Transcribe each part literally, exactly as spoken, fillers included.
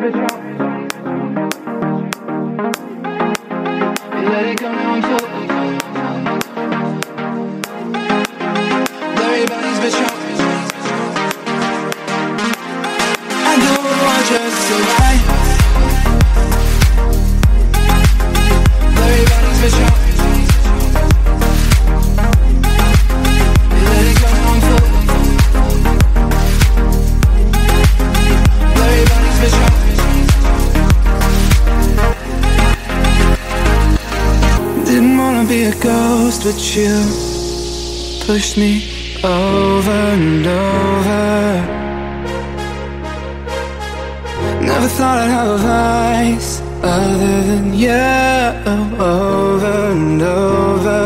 bitch out. You let it go, now I'm full. Blurry bodies, bitch out. I go on just to lie. Blurry bodies, bitch out. You let it go, now I'm full. Blurry bodies, bitch out. Didn't wanna be a ghost, but you pushed me over and over. Never thought I'd have a vice other than you, over and over.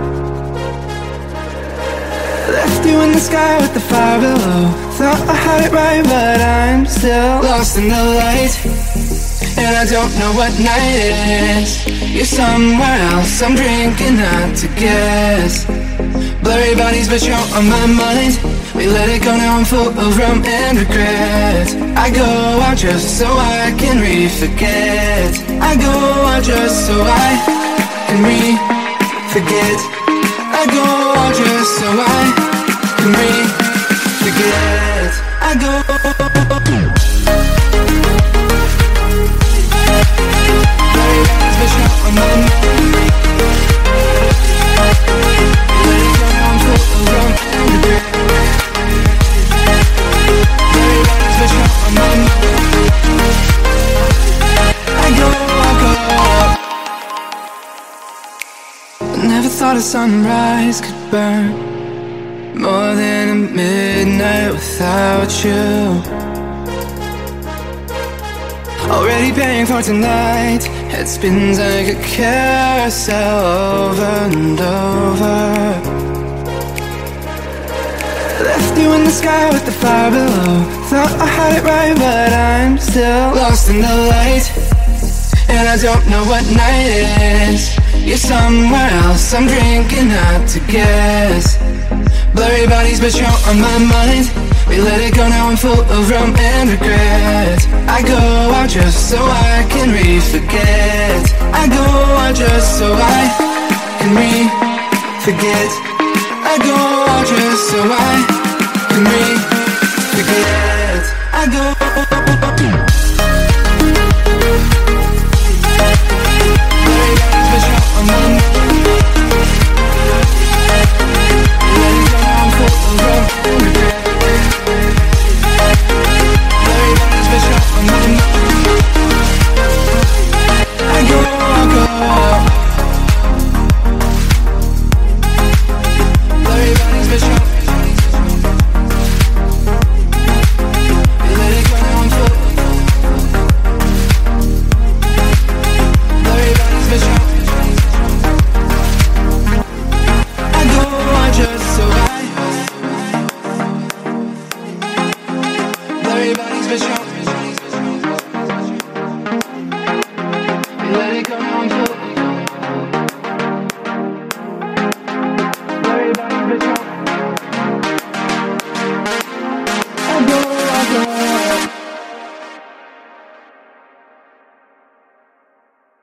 Left you in the sky with the fire below. Thought I had it right, but I'm still lost in the light. And I don't know what night it is. You're somewhere else, I'm drinking not to guess. Blurry bodies, but you're on my mind. We let it go, now I'm full of rum and regret. I go out just so I can re-forget. I go out just so I can re-forget. I go out just so I can re-forget. I go. On my mind. Let it go, now I'm full of rum and regret. Everybody's bitch out on my mind. I go, I go. I never thought a sunrise could burn more than a midnight without you. Already paying for tonight. It spins like a carousel over and over. Left you in the sky with the fire below. Thought I had it right, but I'm still lost in the light. And I don't know what night it is. You're somewhere else, I'm drinking not to guess. Blurry bodies, but you're on my mind. We let it go, now I'm full of rum and regret. I go out just so I can re-forget. I go out just so I can re-forget. I go out just so I can re-forget. I go. Everybody's bitch out on my mind. Let it go, now I'm full of rum and regret.